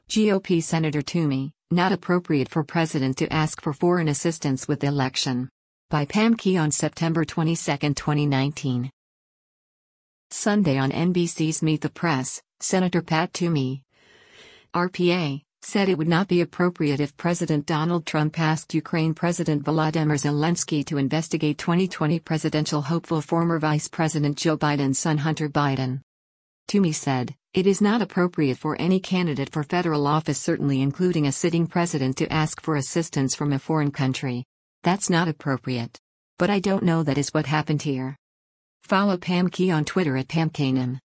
GOP Senator Toomey, not appropriate for president to ask for foreign assistance with election. By Pam Key on September 22, 2019. Sunday on NBC's Meet the Press, Senator Pat Toomey, RPA, said it would not be appropriate if President Donald Trump asked Ukraine President Volodymyr Zelensky to investigate 2020 presidential hopeful former Vice President Joe Biden's son Hunter Biden. Toomey said, "It is not appropriate for any candidate for federal office, certainly including a sitting president, to ask for assistance from a foreign country. That's not appropriate. But I don't know that is what happened here." Follow Pam Key on Twitter at PamKanem.